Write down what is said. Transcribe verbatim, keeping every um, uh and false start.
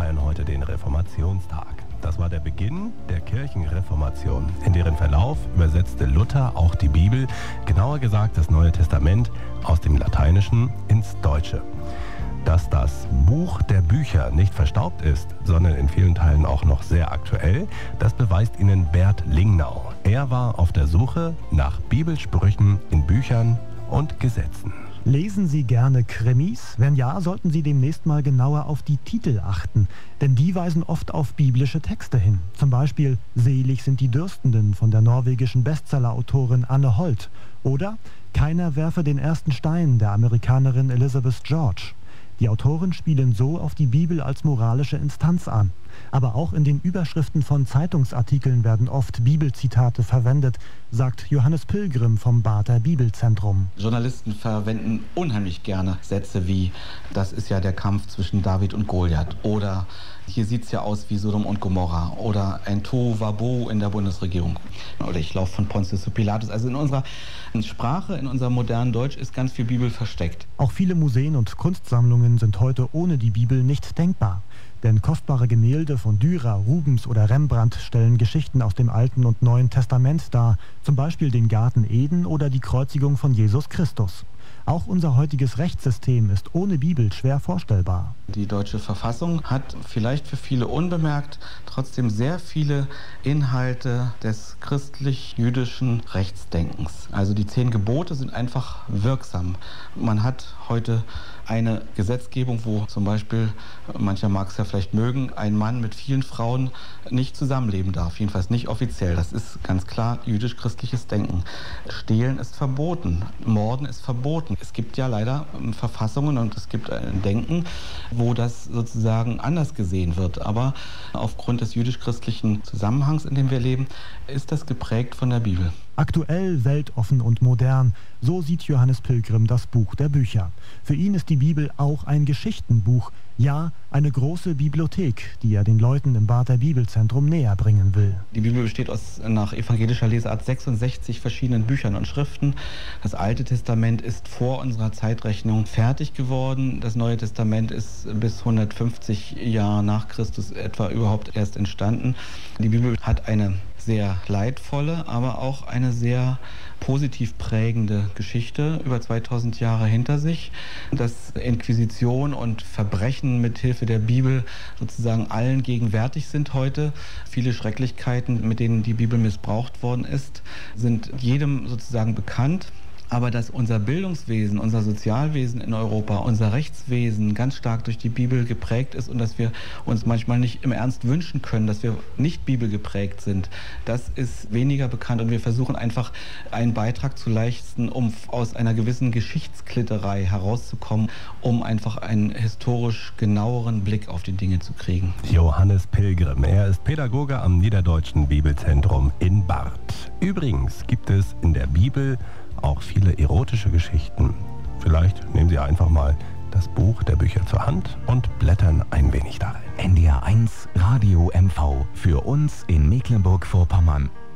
feiern heute den Reformationstag. Das war der Beginn der Kirchenreformation. In deren Verlauf übersetzte Luther auch die Bibel, genauer gesagt das Neue Testament, aus dem Lateinischen ins Deutsche. Dass das Buch der Bücher nicht verstaubt ist, sondern in vielen Teilen auch noch sehr aktuell, das beweist Ihnen Bert Lingnau. Er war auf der Suche nach Bibelsprüchen in Büchern und Gesetzen. Lesen Sie gerne Krimis? Wenn ja, sollten Sie demnächst mal genauer auf die Titel achten, denn die weisen oft auf biblische Texte hin. Zum Beispiel »Selig sind die Dürstenden« von der norwegischen Bestsellerautorin Anne Holt oder »Keiner werfe den ersten Stein« der Amerikanerin Elizabeth George. Die Autoren spielen so auf die Bibel als moralische Instanz an. Aber auch in den Überschriften von Zeitungsartikeln werden oft Bibelzitate verwendet, sagt Johannes Pilgrim vom Barther Bibelzentrum. Journalisten verwenden unheimlich gerne Sätze wie »Das ist ja der Kampf zwischen David und Goliath« oder »Hier sieht es ja aus wie Sodom und Gomorra« oder »Ein Tohuwabohu in der Bundesregierung« oder »Ich laufe von Pontius zu Pilatus«. Also in unserer Sprache, in unserem modernen Deutsch ist ganz viel Bibel versteckt. Auch viele Museen und Kunstsammlungen sind heute ohne die Bibel nicht denkbar. Denn kostbare Gemälde von Dürer, Rubens oder Rembrandt stellen Geschichten aus dem Alten und Neuen Testament dar, zum Beispiel den Garten Eden oder die Kreuzigung von Jesus Christus. Auch unser heutiges Rechtssystem ist ohne Bibel schwer vorstellbar. Die deutsche Verfassung hat vielleicht für viele unbemerkt trotzdem sehr viele Inhalte des christlich-jüdischen Rechtsdenkens. Also die zehn Gebote sind einfach wirksam. Man hat heute eine Gesetzgebung, wo zum Beispiel, mancher mag es ja vielleicht mögen, ein Mann mit vielen Frauen nicht zusammenleben darf. Jedenfalls nicht offiziell. Das ist ganz klar jüdisch-christliches Denken. Stehlen ist verboten. Morden ist verboten. Es gibt ja leider Verfassungen und es gibt ein Denken, wo das sozusagen anders gesehen wird. Aber aufgrund des jüdisch-christlichen Zusammenhangs, in dem wir leben, ist das geprägt von der Bibel. Aktuell, weltoffen und modern, so sieht Johannes Pilgrim das Buch der Bücher. Für ihn ist die Bibel auch ein Geschichtenbuch, ja, eine große Bibliothek, die er den Leuten im Barther Bibelzentrum näher bringen will. Die Bibel besteht aus nach evangelischer Lesart sechsundsechzig verschiedenen Büchern und Schriften. Das Alte Testament ist vor unserer Zeitrechnung fertig geworden. Das Neue Testament ist bis hundertfünfzig Jahre nach Christus etwa überhaupt erst entstanden. Die Bibel hat eine sehr leidvolle, aber auch eine sehr positiv prägende Geschichte über zweitausend Jahre hinter sich. Dass Inquisition und Verbrechen mit Hilfe der Bibel sozusagen allen gegenwärtig sind heute. Viele Schrecklichkeiten, mit denen die Bibel missbraucht worden ist, sind jedem sozusagen bekannt. Aber dass unser Bildungswesen, unser Sozialwesen in Europa, unser Rechtswesen ganz stark durch die Bibel geprägt ist und dass wir uns manchmal nicht im Ernst wünschen können, dass wir nicht bibelgeprägt sind, das ist weniger bekannt. Und wir versuchen einfach einen Beitrag zu leisten, um aus einer gewissen Geschichtsklitterei herauszukommen, um einfach einen historisch genaueren Blick auf die Dinge zu kriegen. Johannes Pilgrim, er ist Pädagoge am Niederdeutschen Bibelzentrum in Barth. Übrigens gibt es in der Bibel auch viele erotische Geschichten. Vielleicht nehmen Sie einfach mal das Buch der Bücher zur Hand und blättern ein wenig darin. N D R eins Radio M V für uns in Mecklenburg-Vorpommern.